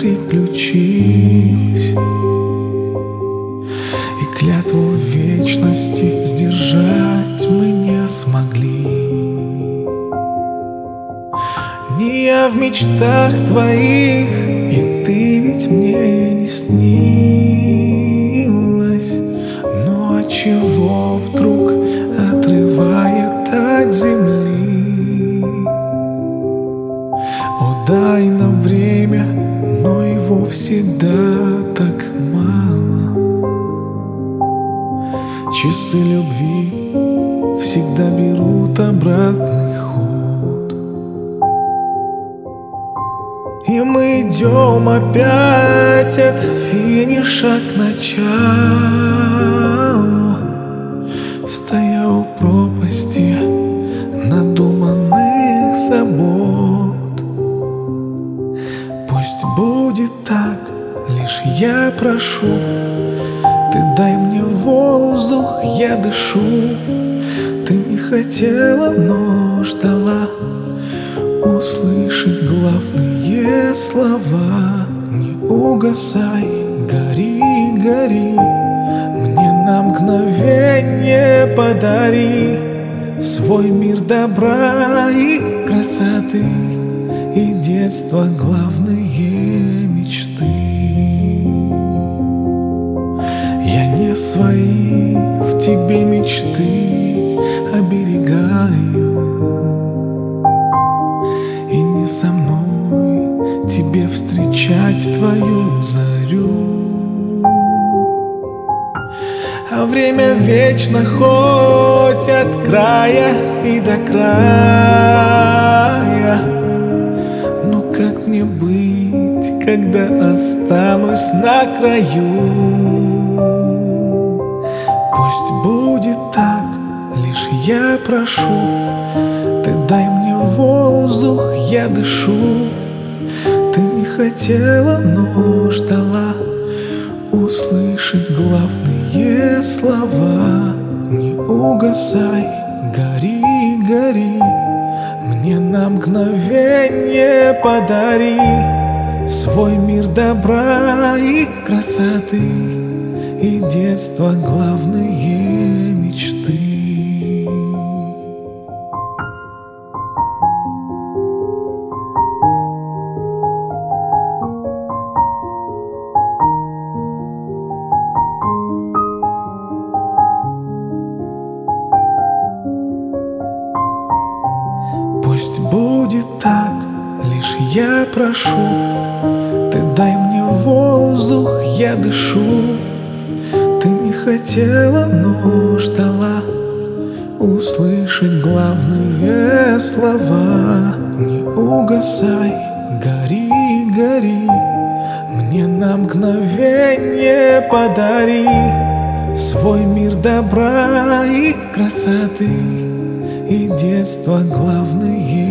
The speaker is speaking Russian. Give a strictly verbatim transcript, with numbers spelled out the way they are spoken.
приключилось, и клятву вечности сдержать мы не смогли. Не я в мечтах твоих, и ты ведь мне не снилась. Но отчего вдруг отрывает от земли? О, дай нам время, но его всегда так мало. Часы любви всегда берут обратный ход, и мы идем опять от финиша к началу, стоя у пропасти надуманных забот. Пусть будет так, лишь я прошу, ты дай мне воздух, я дышу. Ты не хотела, но ждала услышать главные слова. Не угасай, гори, гори, мне на мгновение подари свой мир добра и красоты, и детства главные мечты. Я не свои в тебе мечты оберегаю, и не со мной тебе встречать твою зарю. А время вечно, хоть от края и до края. Но как мне быть, когда останусь на краю? Пусть будет так, лишь я прошу, ты дай мне воздух, я дышу. Ты не хотела, но ждала услышать главные слова. Не угасай, гори, гори, мне на мгновение подари свой мир добра и красоты, и детства главные мечты. Пусть будет так, лишь я прошу, ты дай мне воздух, я дышу. Ты не хотела, но ждала услышать главные слова. Не угасай, гори, гори, мне на мгновение подари свой мир добра и красоты, и детства главные